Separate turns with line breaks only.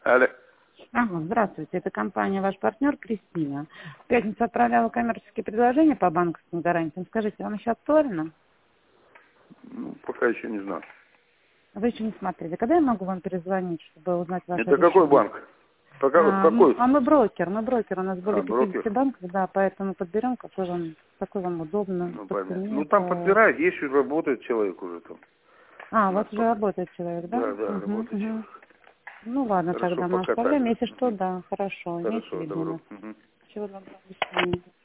Алло.
Ага, здравствуйте, это компания «Ваш партнер» Кристина. В пятницу отправляла коммерческие предложения по банковским гарантиям. Скажите, вам еще актуально?
Ну, пока еще не знаю.
Вы еще не смотрели. Когда я могу вам перезвонить, чтобы узнать ваше
Это
решение?
какой банк? Какой?
Мы брокер, у нас более 50
брокер?
банков, да, поэтому подберем, какой вам удобно,
Ну,
по
понятно.
цене,
Ну, там подбирают, есть уже работает человек уже там.
у вас уже работает человек, да?
Да, работает человек.
Ну ладно,
Хорошо,
тогда мы
пока так.
оставляем. Если что, да, хорошо, имейте в
Хорошо,
виду
добро.
нас. Всего доброго, до свидания.